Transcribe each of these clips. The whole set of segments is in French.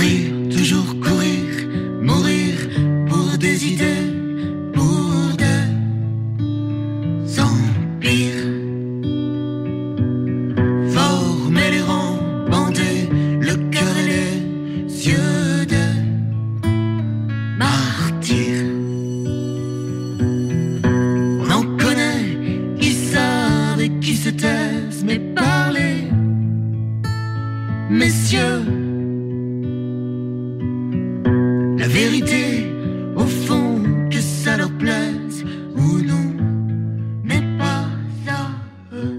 Courir, toujours courir, mourir pour des idées, pour des empires. Former les rangs, bander le cœur et les yeux des martyrs. On en connaît qui savent et qui se taisent, mais parlez, messieurs. La vérité, au fond, que ça leur plaise ou non, n'est pas à eux.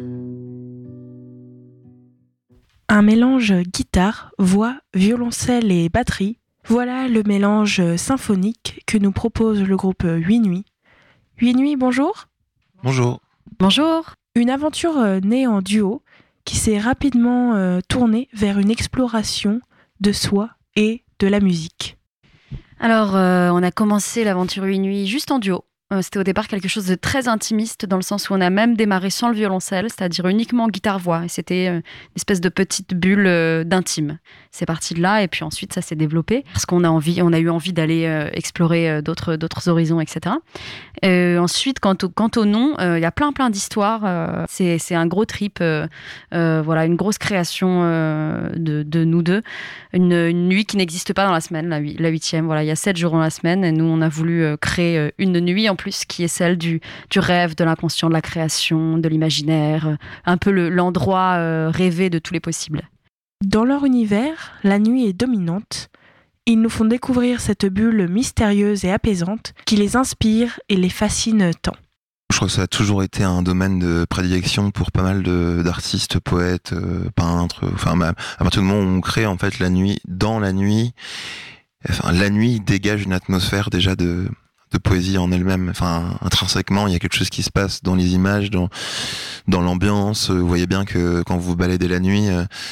Un mélange guitare, voix, violoncelle et batterie, voilà le mélange symphonique que nous propose le groupe 8 Nuits. 8 Nuits, bonjour. Bonjour. Bonjour. Une aventure née en duo qui s'est rapidement tournée vers une exploration de soi et de la musique. Alors, on a commencé l'aventure 8 Nuits juste en duo. C'était au départ quelque chose de très intimiste, dans le sens où on a même démarré sans le violoncelle, c'est-à-dire uniquement guitare-voix. Et c'était une espèce de petite bulle d'intime. C'est parti de là, et puis ensuite ça s'est développé, parce qu'on a eu envie d'aller explorer d'autres horizons, etc. Ensuite, quant au nom, il y a plein d'histoires. C'est un gros trip, voilà, une grosse création de nous deux. Une nuit qui n'existe pas dans la semaine, la 8e. Voilà, il y a 7 jours dans la semaine, et nous, on a voulu créer une nuit en plus qui est celle du rêve, de l'inconscient, de la création, de l'imaginaire, un peu l'endroit rêvé de tous les possibles. Dans leur univers, la nuit est dominante. Ils nous font découvrir cette bulle mystérieuse et apaisante qui les inspire et les fascine tant. Je crois que ça a toujours été un domaine de prédilection pour pas mal d'artistes, poètes, peintres. Enfin, à partir du moment où on crée en fait la nuit, dans la nuit, enfin, la nuit dégage une atmosphère déjà de poésie en elle-même. Enfin, intrinsèquement, il y a quelque chose qui se passe dans les images, dans l'ambiance. Vous voyez bien que quand vous baladez la nuit,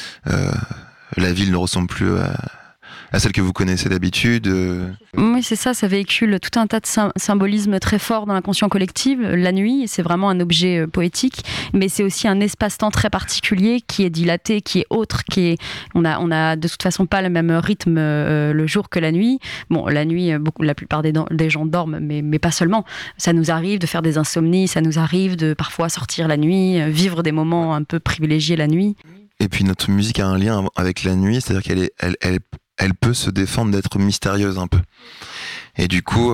la ville ne ressemble plus à celle que vous connaissez d'habitude. Oui, c'est ça, ça véhicule tout un tas de symbolismes très forts dans l'inconscient collectif. La nuit, c'est vraiment un objet poétique, mais c'est aussi un espace-temps très particulier qui est dilaté, qui est autre, on a de toute façon pas le même rythme le jour que la nuit. Bon, la nuit, la plupart des gens dorment, mais pas seulement. Ça nous arrive de faire des insomnies, ça nous arrive de parfois sortir la nuit, vivre des moments un peu privilégiés la nuit. Et puis notre musique a un lien avec la nuit, c'est-à-dire qu'elle peut se défendre d'être mystérieuse un peu. Et du coup,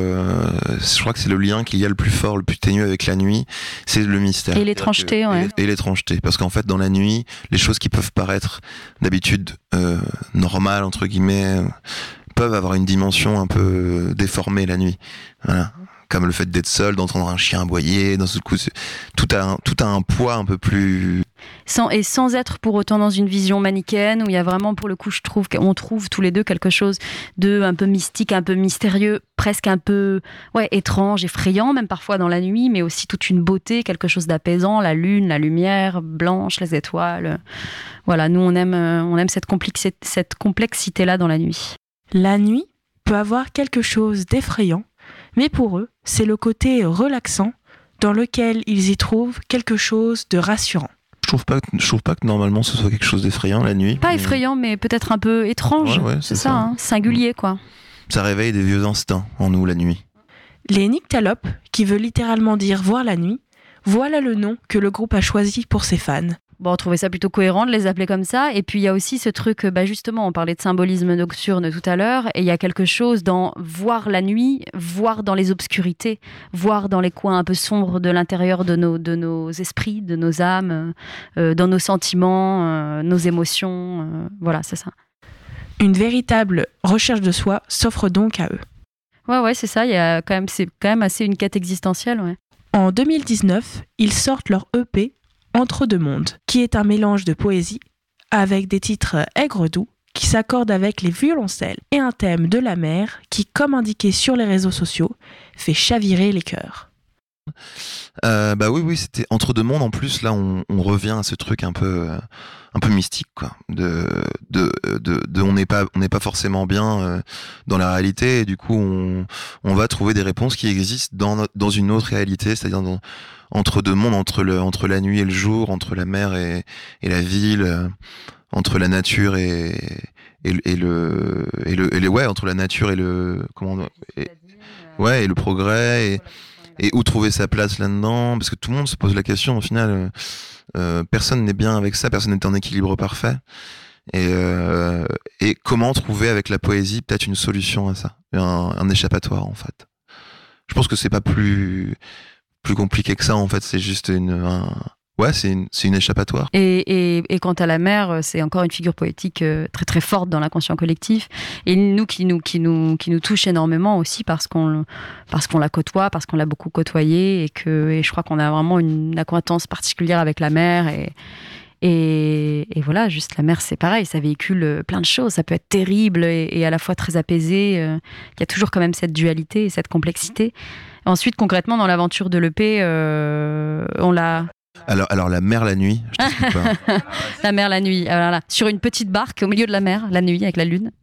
je crois que c'est le lien qu'il y a le plus fort, le plus ténu avec la nuit, c'est le mystère. Et l'étrangeté, ouais. Et l'étrangeté. Parce qu'en fait, dans la nuit, les choses qui peuvent paraître d'habitude normales, entre guillemets, peuvent avoir une dimension un peu déformée la nuit. Voilà. Comme le fait d'être seul, d'entendre un chien aboyer, d'un seul coup, tout a un poids un peu plus... Sans être pour autant dans une vision manichéenne, où il y a vraiment, pour le coup, je trouve qu'on trouve tous les deux quelque chose de un peu mystique, un peu mystérieux, presque un peu étrange, effrayant, même parfois dans la nuit, mais aussi toute une beauté, quelque chose d'apaisant, la lune, la lumière blanche, les étoiles. Voilà, nous, on aime cette complexité-là dans la nuit. La nuit peut avoir quelque chose d'effrayant, mais pour eux, c'est le côté relaxant dans lequel ils y trouvent quelque chose de rassurant. Je trouve pas que normalement ce soit quelque chose d'effrayant la nuit. Pas effrayant, mais peut-être un peu étrange. Ouais, c'est ça, hein, singulier quoi. Ça réveille des vieux instincts en nous la nuit. Les Nyctalopes, qui veut littéralement dire voir la nuit, voilà le nom que le groupe a choisi pour ses fans. Bon, on trouvait ça plutôt cohérent de les appeler comme ça. Et puis, il y a aussi ce truc, justement, on parlait de symbolisme nocturne tout à l'heure, et il y a quelque chose dans voir la nuit, voir dans les obscurités, voir dans les coins un peu sombres de l'intérieur de nos esprits, de nos âmes, dans nos sentiments, nos émotions. Voilà, c'est ça. Une véritable recherche de soi s'offre donc à eux. Ouais, c'est ça. C'est quand même assez une quête existentielle, ouais. En 2019, ils sortent leur EP Entre deux mondes, qui est un mélange de poésie avec des titres aigres-doux qui s'accordent avec les violoncelles et un thème de la mer qui, comme indiqué sur les réseaux sociaux, fait chavirer les cœurs. Oui, c'était Entre deux mondes. En plus, là, on revient à ce truc un peu mystique, quoi. On n'est pas forcément bien dans la réalité, et du coup, on va trouver des réponses qui existent dans une autre réalité, c'est-à-dire entre deux mondes, entre la nuit et le jour, entre la mer et la ville, entre la nature et ouais, entre la nature et le et le progrès et où trouver sa place là-dedans, parce que tout le monde se pose la question au final. Personne n'est bien avec ça, personne n'est en équilibre parfait. Et comment trouver avec la poésie peut-être une solution à ça, un échappatoire en fait. Je pense que c'est pas plus compliqué que ça en fait, c'est juste c'est une échappatoire. Et quant à la mer, c'est encore une figure poétique très très forte dans l'inconscient collectif, et qui nous touche énormément aussi parce qu'on la côtoie, parce qu'on l'a beaucoup côtoyée, et je crois qu'on a vraiment une acquaintance particulière avec la mer, et voilà, juste la mer, c'est pareil, ça véhicule plein de choses, ça peut être terrible et à la fois très apaisé. Il y a toujours quand même cette dualité et cette complexité. Ensuite, concrètement, dans l'aventure de l'EP, on l'a... Alors la mer la nuit, je t'explique pas. La mer la nuit, voilà. Sur une petite barque au milieu de la mer, la nuit avec la lune.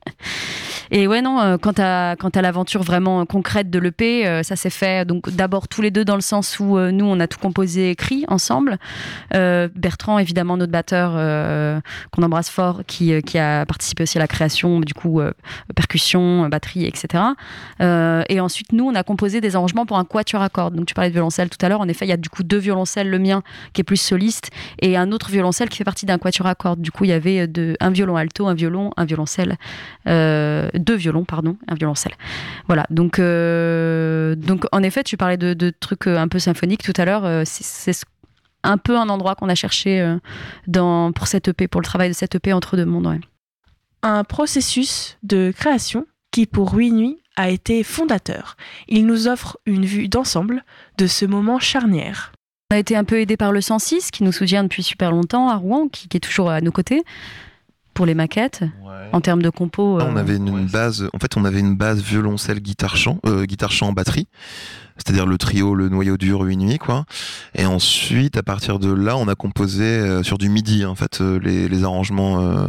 Et ouais, non, quant à l'aventure vraiment concrète de l'EP, ça s'est fait donc d'abord tous les deux dans le sens où nous, on a tout composé et écrit ensemble. Bertrand, évidemment, notre batteur, qu'on embrasse fort, qui a participé aussi à la création, du coup, percussion, batterie, etc. Et ensuite, nous, on a composé des arrangements pour un quatuor à cordes. Donc, tu parlais de violoncelle tout à l'heure. En effet, il y a du coup 2 violoncelles, le mien, qui est plus soliste, et un autre violoncelle qui fait partie d'un quatuor à cordes. Du coup, il y avait un violon alto, un violon, un violoncelle, 2 violons, pardon, un violoncelle. Voilà, donc en effet, tu parlais de trucs un peu symphoniques tout à l'heure, c'est un peu un endroit qu'on a cherché pour cette EP, pour le travail de cette EP Entre deux mondes. Ouais. Un processus de création qui, pour 8 nuits, a été fondateur. Il nous offre une vue d'ensemble de ce moment charnière. On a été un peu aidé par le 106, qui nous soutient depuis super longtemps à Rouen, qui est toujours à nos côtés pour les maquettes. Ouais. En termes de compo. On avait une base. En fait, on avait une base violoncelle, guitare-chant, batterie. C'est-à-dire le trio, le noyau dur, 8 nuits, quoi. Et ensuite, à partir de là, on a composé sur du MIDI, en fait, les arrangements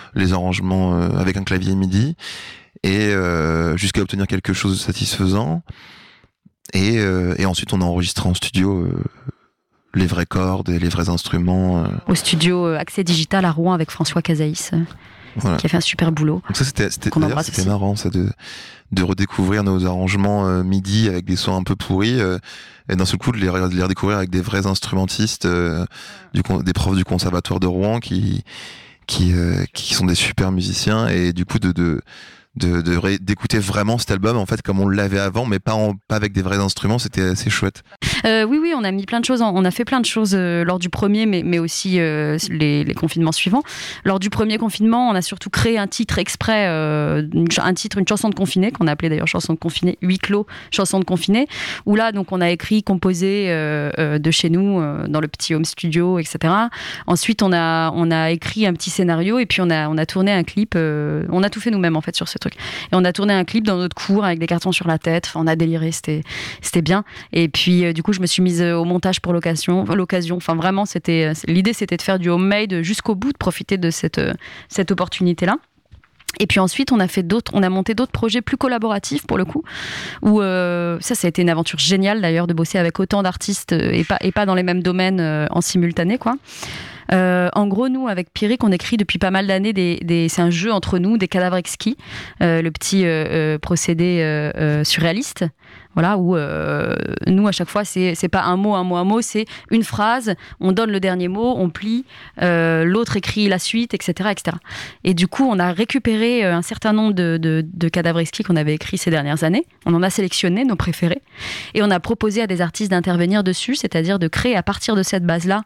avec un clavier MIDI, et jusqu'à obtenir quelque chose de satisfaisant. Et ensuite, on a enregistré en studio les vraies cordes et les vrais instruments. Au studio Accès Digital à Rouen avec François Casaïs, voilà, qui a fait un super boulot. Donc ça, c'était marrant, ça, de redécouvrir nos arrangements MIDI avec des sons un peu pourris, et d'un seul coup de les redécouvrir avec des vrais instrumentistes, des profs du conservatoire de Rouen qui sont des super musiciens, et du coup d'écouter vraiment cet album en fait comme on l'avait avant, mais pas avec des vrais instruments, c'était assez chouette. Oui, on a mis plein de choses, on a fait plein de choses lors du premier, mais aussi les confinements suivants. Lors du premier confinement, on a surtout créé un titre exprès, une chanson de confiné, qu'on a appelé d'ailleurs chanson de confiné, huis clos, chanson de confiné, où là donc on a écrit, composé de chez nous, dans le petit home studio, etc. Ensuite on a écrit un petit scénario, et puis on a tourné un clip, on a tout fait nous-mêmes en fait sur ce truc. Et on a tourné un clip dans notre cour avec des cartons sur la tête. Enfin, on a déliré, c'était bien. Et puis du coup, je me suis mise au montage pour l'occasion. Enfin, vraiment, l'idée, c'était de faire du homemade jusqu'au bout, de profiter de cette opportunité-là. Et puis ensuite, on a monté d'autres projets plus collaboratifs pour le coup, où ça a été une aventure géniale d'ailleurs de bosser avec autant d'artistes et pas dans les mêmes domaines en simultané, quoi. En gros, nous, avec Pierrick, on écrit depuis pas mal d'années c'est un jeu entre nous, des cadavres exquis, le petit procédé surréaliste. Voilà, où nous, à chaque fois, c'est pas un mot, c'est une phrase, on donne le dernier mot, on plie, l'autre écrit la suite, etc., etc. Et du coup, on a récupéré un certain nombre de cadavres exquis qu'on avait écrits ces dernières années. On en a sélectionné nos préférés, et on a proposé à des artistes d'intervenir dessus, c'est-à-dire de créer à partir de cette base-là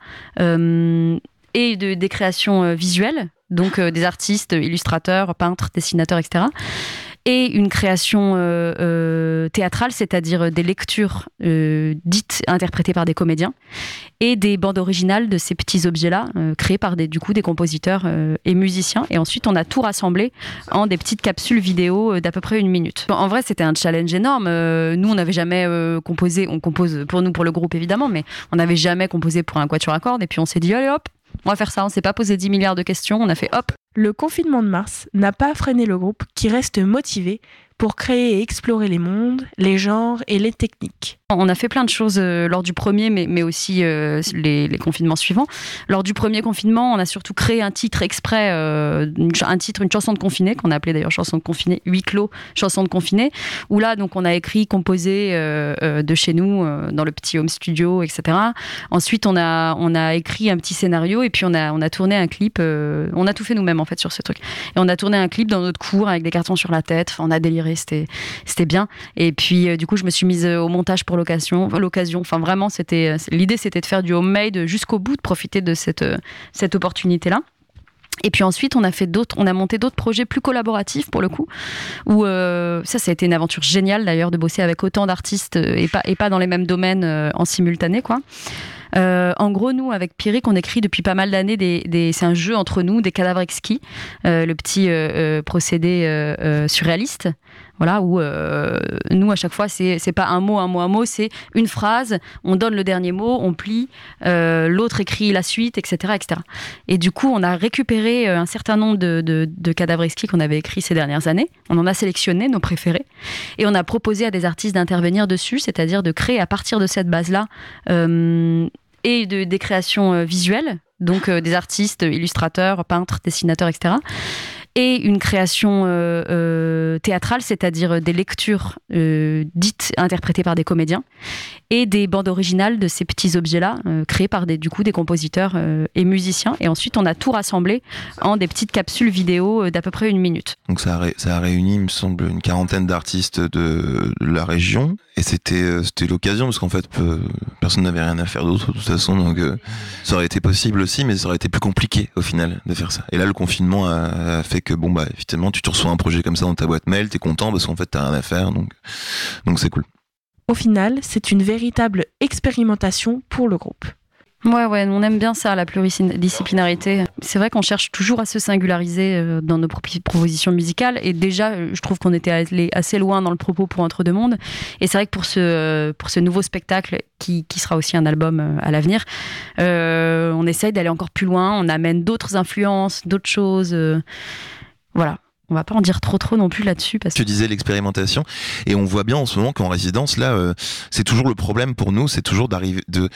et des créations visuelles, donc des artistes, illustrateurs, peintres, dessinateurs, etc., et une création théâtrale, c'est-à-dire des lectures dites interprétées par des comédiens, et des bandes originales de ces petits objets-là, créés par des compositeurs et musiciens. Et ensuite, on a tout rassemblé en des petites capsules vidéo d'à peu près 1 minute. En vrai, c'était un challenge énorme. Nous, on n'avait jamais composé. On compose pour nous, pour le groupe évidemment, mais on n'avait jamais composé pour un quatuor à cordes. Et puis on s'est dit, allez hop, on va faire ça. On s'est pas posé 10 milliards de questions. On a fait hop. Le confinement de mars n'a pas freiné le groupe, qui reste motivé pour créer et explorer les mondes, les genres et les techniques. On a fait plein de choses lors du premier, mais aussi les confinements suivants. Lors du premier confinement, on a surtout créé un titre exprès, une chanson de confiné, qu'on a appelé d'ailleurs chanson de confiné, huis clos, chanson de confiné, où là, donc, on a écrit, composé de chez nous, dans le petit home studio, etc. Ensuite, on a écrit un petit scénario, et puis on a tourné un clip. On a tout fait nous-mêmes, en fait, sur ce truc. Et on a tourné un clip dans notre cour, avec des cartons sur la tête. Enfin, on a déliré, c'était bien. Et puis, du coup, je me suis mise au montage pour l'occasion. Enfin, vraiment, l'idée, c'était de faire du homemade jusqu'au bout, de profiter de cette opportunité-là. Et puis ensuite, on a monté d'autres projets plus collaboratifs pour le coup, où ça a été une aventure géniale d'ailleurs de bosser avec autant d'artistes et pas dans les mêmes domaines en simultané, quoi. En gros, nous, avec Pierrick, on écrit depuis pas mal d'années c'est un jeu entre nous, des cadavres exquis, le petit procédé surréaliste. Voilà, où nous, à chaque fois, c'est pas un mot, c'est une phrase, on donne le dernier mot, on plie, l'autre écrit la suite, etc., etc. Et du coup, on a récupéré un certain nombre de cadavres exquis qu'on avait écrits ces dernières années. On en a sélectionné nos préférés. Et on a proposé à des artistes d'intervenir dessus, c'est-à-dire de créer à partir de cette base-là et des créations visuelles, donc des artistes, illustrateurs, peintres, dessinateurs, etc., et une création théâtrale, c'est-à-dire des lectures dites interprétées par des comédiens, et des bandes originales de ces petits objets-là, créés par des compositeurs et musiciens. Et ensuite, on a tout rassemblé en des petites capsules vidéo d'à peu près 1 minute. Donc ça a réuni, il me semble, une quarantaine d'artistes de la région. Et c'était l'occasion, parce qu'en fait, personne n'avait rien à faire d'autre, de toute façon. Donc ça aurait été possible aussi, mais ça aurait été plus compliqué, au final, de faire ça. Et là, le confinement a fait que, effectivement, tu te reçois un projet comme ça dans ta boîte mail, t'es content, parce qu'en fait, t'as rien à faire. Donc c'est cool. Au final, c'est une véritable expérimentation pour le groupe. Ouais, on aime bien ça, la pluridisciplinarité. C'est vrai qu'on cherche toujours à se singulariser dans nos propositions musicales. Et déjà, je trouve qu'on était allé assez loin dans le propos pour Entre deux mondes. Et c'est vrai que pour ce nouveau spectacle, qui sera aussi un album à l'avenir, on essaye d'aller encore plus loin. On amène d'autres influences, d'autres choses. Voilà. On va pas en dire trop non plus là-dessus. Tu disais l'expérimentation, et on voit bien en ce moment qu'en résidence, là, c'est toujours le problème pour nous, c'est toujours d'arriver de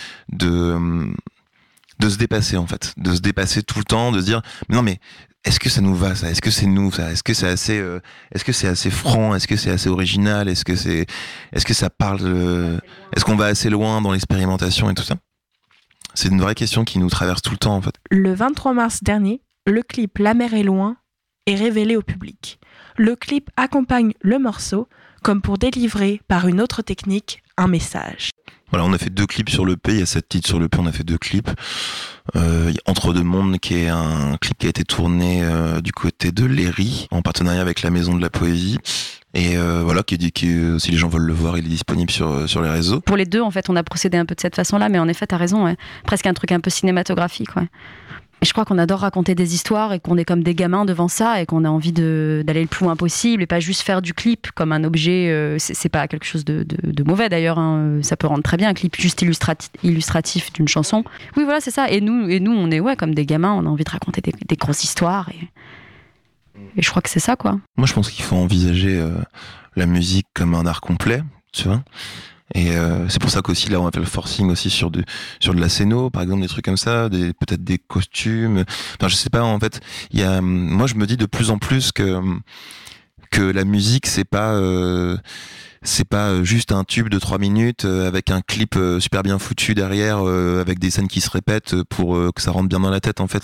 se dépasser, en fait, de se dépasser tout le temps, de se dire non mais est-ce que ça nous va, ça, est-ce que c'est nous, ça, est-ce que c'est assez franc, est-ce que c'est assez original, est-ce que ça parle, est-ce qu'on va assez loin dans l'expérimentation et tout ça. C'est une vraie question qui nous traverse tout le temps, en fait. Le 23 mars dernier, le clip La mer est loin est révélé au public. Le clip accompagne le morceau, comme pour délivrer par une autre technique un message. Voilà, on a fait 2 clips sur l'EP, il y a 7 titres sur l'EP, on a fait 2 clips. Entre deux mondes, qui est un clip qui a été tourné du côté de Léry, en partenariat avec la Maison de la Poésie. Et voilà, qui si les gens veulent le voir, il est disponible sur les réseaux. Pour les deux, en fait, on a procédé un peu de cette façon-là, mais en effet, t'as raison, ouais. Presque un truc un peu cinématographique, ouais. Et je crois qu'on adore raconter des histoires et qu'on est comme des gamins devant ça et qu'on a envie d'aller le plus loin possible et pas juste faire du clip comme un objet. C'est pas quelque chose de mauvais d'ailleurs, hein. Ça peut rendre très bien un clip juste illustratif d'une chanson. Oui, voilà, c'est ça. Et nous on est comme des gamins, on a envie de raconter des grosses histoires et je crois que c'est ça, quoi. Moi, je pense qu'il faut envisager la musique comme un art complet, tu vois. Et c'est pour ça qu'aussi là on va faire le forcing aussi sur de la scéno, par exemple, des trucs comme ça, peut-être des costumes. Enfin, je sais pas, en fait, moi je me dis de plus en plus que la musique c'est pas juste un tube de 3 minutes avec un clip super bien foutu derrière avec des scènes qui se répètent pour que ça rentre bien dans la tête. En fait,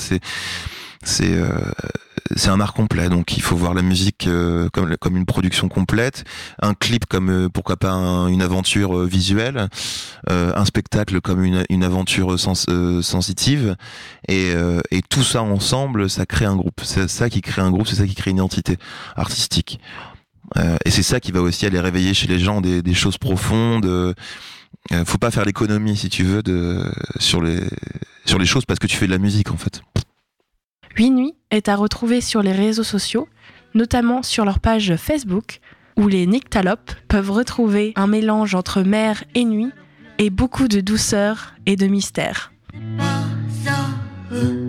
c'est un art complet, donc il faut voir la musique comme une production complète, un clip comme pourquoi pas une aventure visuelle, un spectacle comme une aventure sensitive, et tout ça ensemble, ça crée un groupe. C'est ça qui crée un groupe, c'est ça qui crée une identité artistique. Et c'est ça qui va aussi aller réveiller chez les gens des choses profondes. Faut pas faire l'économie, si tu veux, sur les choses parce que tu fais de la musique, en fait. 8 Nuits est à retrouver sur les réseaux sociaux, notamment sur leur page Facebook, où les nyctalopes peuvent retrouver un mélange entre mer et nuit et beaucoup de douceur et de mystère. Pas à eux.